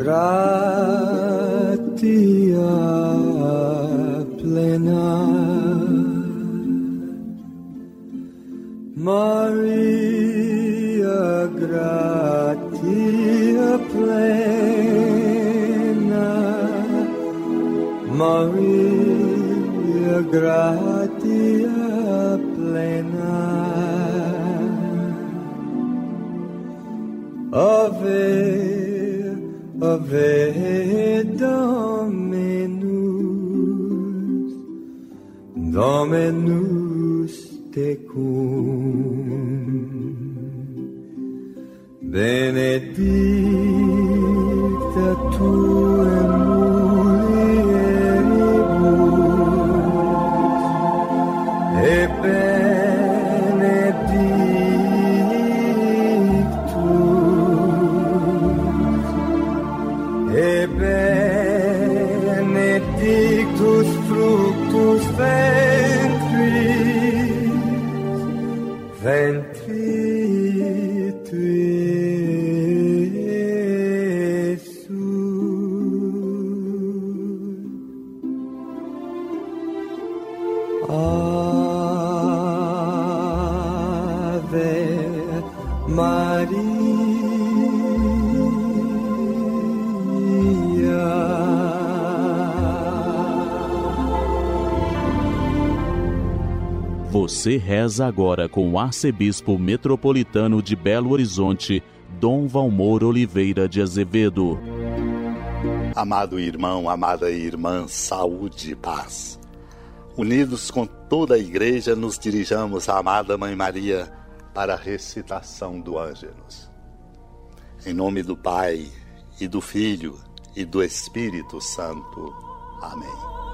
gratia plena, Maria gratia plena, Maria gratia plena, Ave, Ave Dominus, Dominus tecum, benedicta tu in mulieribus, et benedictus fructus ventris tui, Iesus. Ave Maria. Você reza agora com o arcebispo metropolitano de Belo Horizonte, Dom Valmor Oliveira de Azevedo. Amado irmão, amada irmã, saúde e paz. Unidos com toda a igreja, nos dirijamos à amada Mãe Maria para a recitação do Ângelus. Em nome do Pai, e do Filho, e do Espírito Santo. Amém.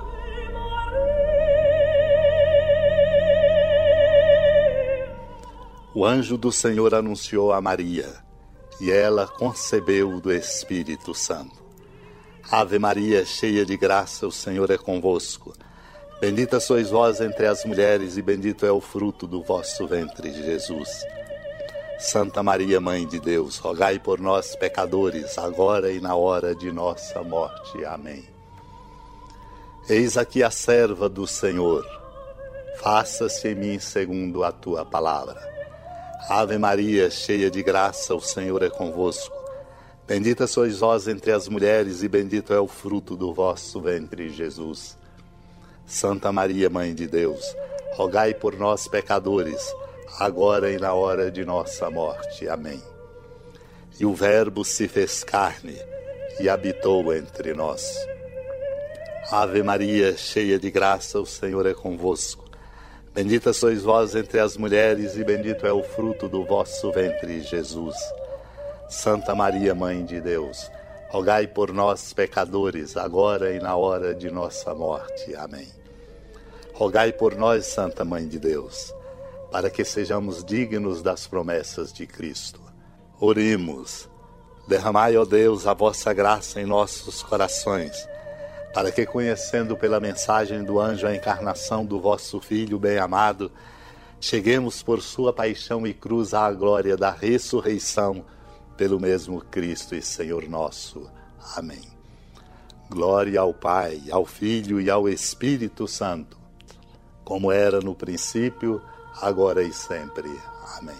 O anjo do Senhor anunciou a Maria, e ela concebeu do Espírito Santo. Ave Maria, cheia de graça, o Senhor é convosco. Bendita sois vós entre as mulheres, e bendito é o fruto do vosso ventre, Jesus. Santa Maria, Mãe de Deus, rogai por nós, pecadores, agora e na hora de nossa morte. Amém. Eis aqui a serva do Senhor. Faça-se em mim segundo a tua palavra. Ave Maria, cheia de graça, o Senhor é convosco. Bendita sois vós entre as mulheres, e bendito é o fruto do vosso ventre, Jesus. Santa Maria, Mãe de Deus, rogai por nós, pecadores, agora e na hora de nossa morte. Amém. E o Verbo se fez carne e habitou entre nós. Ave Maria, cheia de graça, o Senhor é convosco. Bendita sois vós entre as mulheres, e bendito é o fruto do vosso ventre, Jesus. Santa Maria, Mãe de Deus, rogai por nós, pecadores, agora e na hora de nossa morte. Amém. Rogai por nós, Santa Mãe de Deus, para que sejamos dignos das promessas de Cristo. Oremos. Derramai, ó Deus, a vossa graça em nossos corações, para que, conhecendo pela mensagem do anjo a encarnação do vosso Filho bem-amado, cheguemos por sua paixão e cruz à glória da ressurreição, pelo mesmo Cristo e Senhor nosso. Amém. Glória ao Pai, ao Filho e ao Espírito Santo, como era no princípio, agora e sempre. Amém.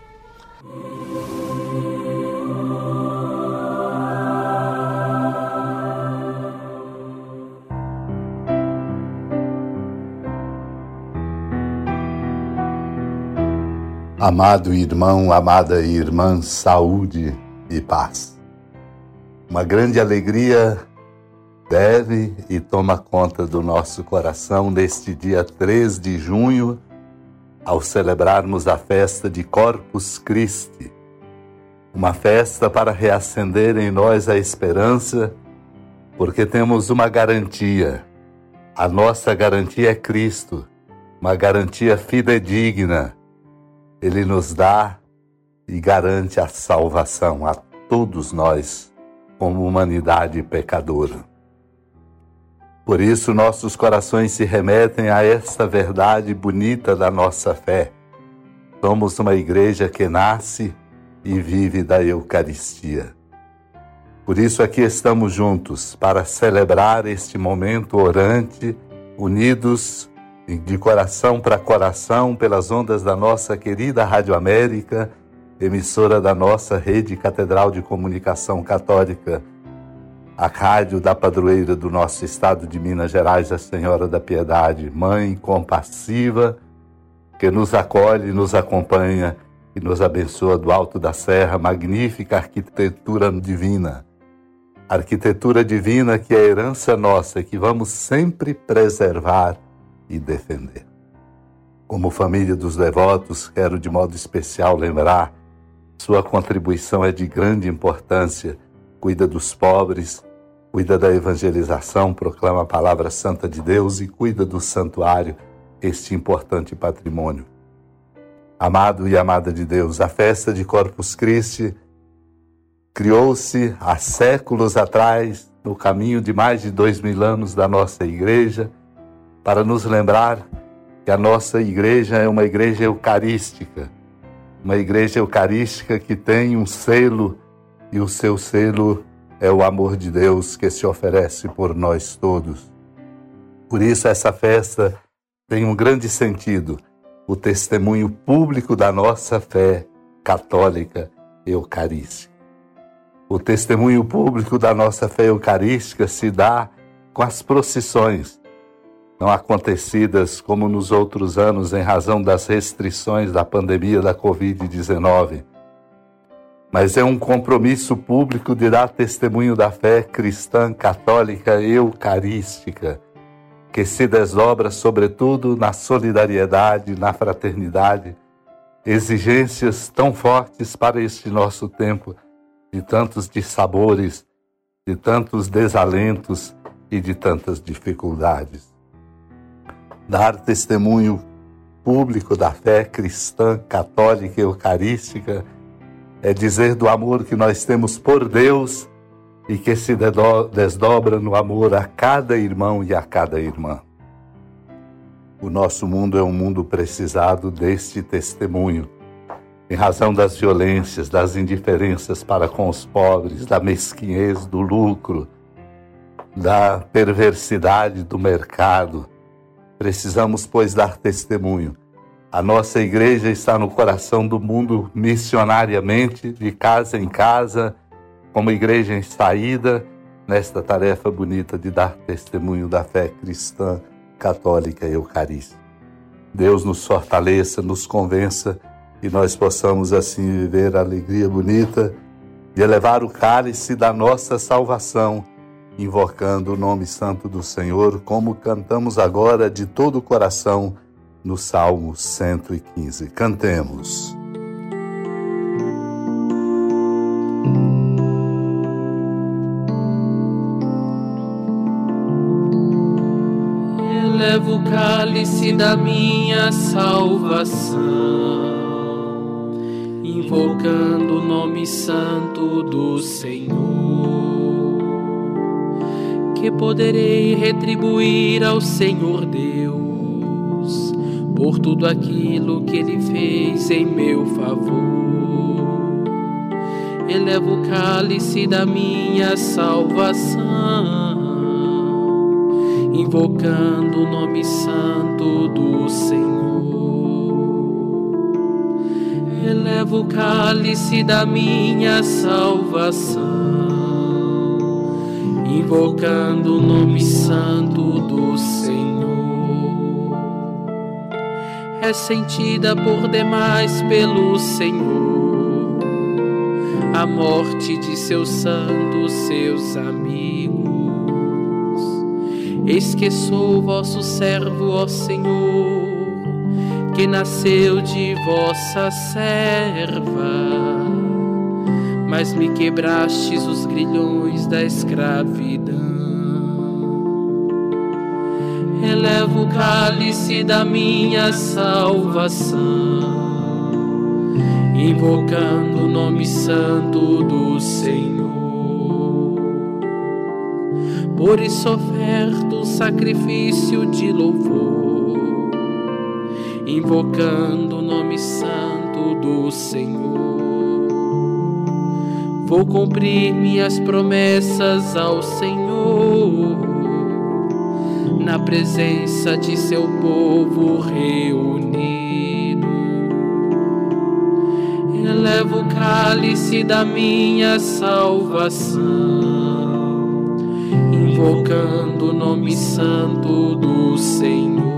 Amado irmão, amada irmã, saúde e paz. Uma grande alegria deve e toma conta do nosso coração neste dia 3 de junho, ao celebrarmos a festa de Corpus Christi, uma festa para reacender em nós a esperança, porque temos uma garantia. A nossa garantia é Cristo, uma garantia fidedigna. Ele nos dá e garante a salvação a todos nós, como humanidade pecadora. Por isso, nossos corações se remetem a essa verdade bonita da nossa fé. Somos uma igreja que nasce e vive da Eucaristia. Por isso aqui estamos juntos para celebrar este momento orante, unidos de coração para coração pelas ondas da nossa querida Rádio América, emissora da nossa rede Catedral de Comunicação Católica, a rádio da padroeira do nosso estado de Minas Gerais, a Senhora da Piedade, Mãe compassiva, que nos acolhe, nos acompanha e nos abençoa do alto da serra, magnífica arquitetura divina. Arquitetura divina que é herança nossa, que vamos sempre preservar e defender. Como família dos devotos, quero de modo especial lembrar, sua contribuição é de grande importância, cuida dos pobres, cuida da evangelização, proclama a palavra santa de Deus e cuida do santuário, este importante patrimônio. Amado e amada de Deus, a festa de Corpus Christi criou-se há séculos atrás, no caminho de mais de 2000 anos da nossa igreja, para nos lembrar que a nossa igreja é uma igreja eucarística que tem um selo, e o seu selo é o amor de Deus que se oferece por nós todos. Por isso essa festa tem um grande sentido, o testemunho público da nossa fé católica eucarística. O testemunho público da nossa fé eucarística se dá com as procissões, não acontecidas como nos outros anos em razão das restrições da pandemia da Covid-19, mas é um compromisso público de dar testemunho da fé cristã católica eucarística, que se desdobra sobretudo na solidariedade, na fraternidade, exigências tão fortes para este nosso tempo, de tantos dissabores, de tantos desalentos e de tantas dificuldades. Dar testemunho público da fé cristã, católica e eucarística é dizer do amor que nós temos por Deus e que se desdobra no amor a cada irmão e a cada irmã. O nosso mundo é um mundo precisado deste testemunho, em razão das violências, das indiferenças para com os pobres, da mesquinhez, do lucro, da perversidade do mercado. Precisamos, pois, dar testemunho. A nossa igreja está no coração do mundo missionariamente, de casa em casa, como igreja em saída, nesta tarefa bonita de dar testemunho da fé cristã, católica e eucarística. Deus nos fortaleça, nos convença, e nós possamos assim viver a alegria bonita de elevar o cálice da nossa salvação, invocando o nome santo do Senhor, como cantamos agora de todo o coração no Salmo 115. Cantemos. Elevo o cálice da minha salvação, invocando o nome santo do Senhor, que poderei retribuir ao Senhor Deus por tudo aquilo que Ele fez em meu favor. Elevo o cálice da minha salvação, invocando o nome santo do Senhor. Elevo o cálice da minha salvação, invocando o nome santo do Senhor. É sentida por demais pelo Senhor a morte de seus santos, seus amigos. Eis que sou vosso servo, ó Senhor, que nasceu de vossa serva, mas me quebrastes os grilhões da escravidão. Elevo o cálice da minha salvação, invocando o nome santo do Senhor. Por isso oferto sacrifício de louvor, invocando o nome santo do Senhor. vou cumprir minhas promessas ao Senhor, na presença de seu povo reunido. Elevo o cálice da minha salvação, invocando o nome santo do Senhor.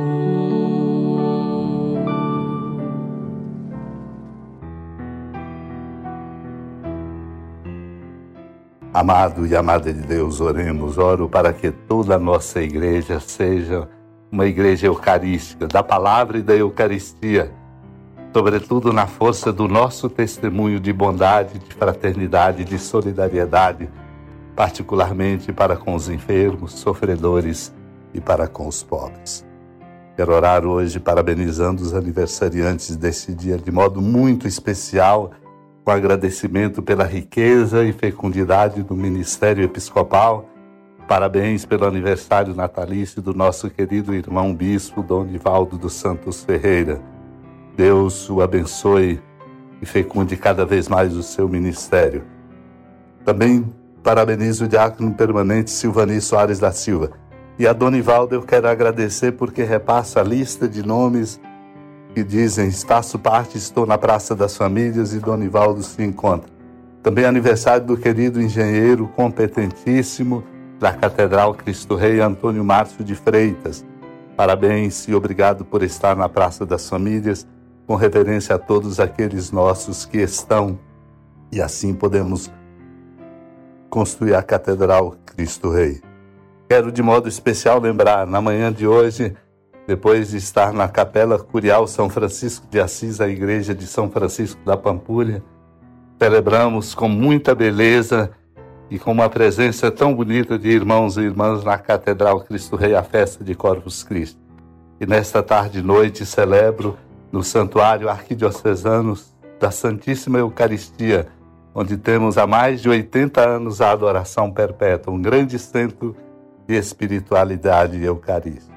Amado e amada de Deus, oremos. Oro para que toda a nossa igreja seja uma igreja eucarística, da palavra e da Eucaristia, sobretudo na força do nosso testemunho de bondade, de fraternidade, de solidariedade, particularmente para com os enfermos, sofredores e para com os pobres. Quero orar hoje parabenizando os aniversariantes desse dia de modo muito especial, com agradecimento pela riqueza e fecundidade do ministério episcopal. Parabéns pelo aniversário natalício do nosso querido irmão bispo Dom Nivaldo dos Santos Ferreira. Deus o abençoe e fecunde cada vez mais o seu ministério. Também parabenizo o diácono permanente Silvani Soares da Silva. E a Dom Nivaldo eu quero agradecer porque repassa a lista de nomes que dizem: faço parte, estou na Praça das Famílias, e Dom Nivaldo se encontra. Também aniversário do querido engenheiro competentíssimo da Catedral Cristo Rei, Antônio Márcio de Freitas. Parabéns e obrigado por estar na Praça das Famílias, com reverência a todos aqueles nossos que estão, e assim podemos construir a Catedral Cristo Rei. Quero de modo especial lembrar, na manhã de hoje, depois de estar na Capela Curial São Francisco de Assis, a Igreja de São Francisco da Pampulha, celebramos com muita beleza e com uma presença tão bonita de irmãos e irmãs na Catedral Cristo Rei, a festa de Corpus Christi. E nesta tarde e noite celebro no Santuário Arquidiocesano da Santíssima Eucaristia, onde temos há mais de 80 anos a adoração perpétua, um grande centro de espiritualidade eucarística.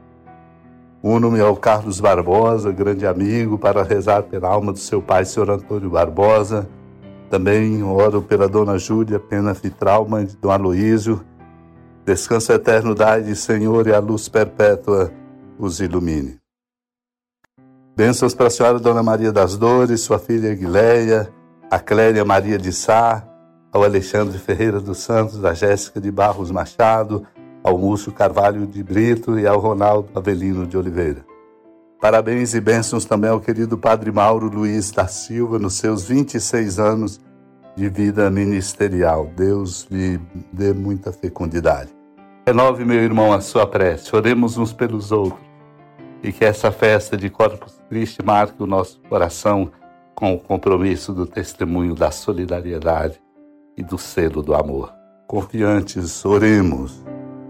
Uno-me ao Carlos Barbosa, grande amigo, para rezar pela alma do seu pai, Sr. Antônio Barbosa. Também oro pela Dona Júlia Pena Vitral, mãe de Dom Aloísio. Descanso eterno dai, Senhor, e a luz perpétua os ilumine. Bênçãos para a Senhora Dona Maria das Dores, sua filha Guileia, a Cléria Maria de Sá, ao Alexandre Ferreira dos Santos, a Jéssica de Barros Machado, ao Múcio Carvalho de Brito e ao Ronaldo Avelino de Oliveira. Parabéns e bênçãos também ao querido Padre Mauro Luiz da Silva, nos seus 26 anos de vida ministerial. Deus lhe dê muita fecundidade. Renove, meu irmão, a sua prece. Oremos uns pelos outros e que essa festa de Corpus Christi marque o nosso coração com o compromisso do testemunho da solidariedade e do selo do amor. Confiantes, oremos.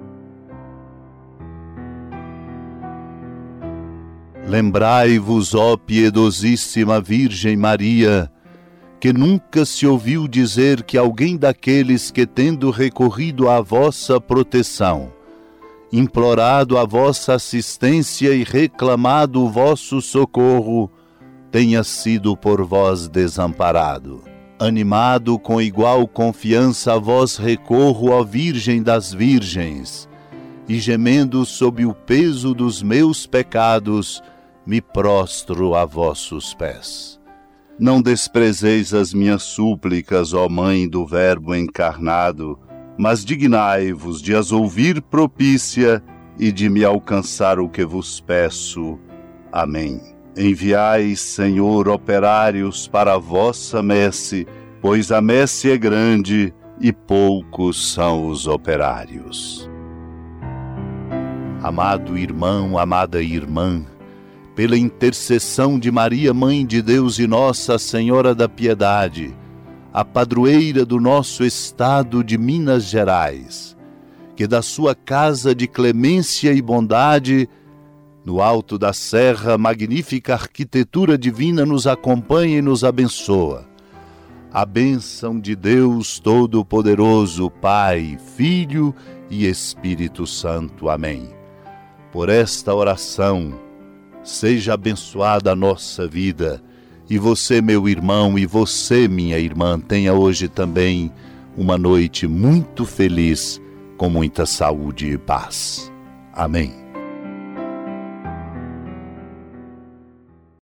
Lembrai-vos, ó piedosíssima Virgem Maria, que nunca se ouviu dizer que alguém daqueles que, tendo recorrido à vossa proteção, implorado a vossa assistência e reclamado o vosso socorro, tenha sido por vós desamparado. Animado com igual confiança a vós recorro, ó Virgem das Virgens, e gemendo sob o peso dos meus pecados, me prostro a vossos pés. Não desprezeis as minhas súplicas, ó Mãe do Verbo encarnado, mas dignai-vos de as ouvir propícia e de me alcançar o que vos peço. Amém. Enviai, Senhor, operários para a vossa messe, pois a messe é grande e poucos são os operários. Amado irmão, amada irmã, pela intercessão de Maria, Mãe de Deus e Nossa Senhora da Piedade, a padroeira do nosso estado de Minas Gerais, que da sua casa de clemência e bondade, no alto da serra, magnífica arquitetura divina nos acompanha e nos abençoa. A bênção de Deus Todo-Poderoso, Pai, Filho e Espírito Santo. Amém. Por esta oração, seja abençoada a nossa vida E você, meu irmão, e você, minha irmã, tenha hoje também uma noite muito feliz, com muita saúde e paz. Amém.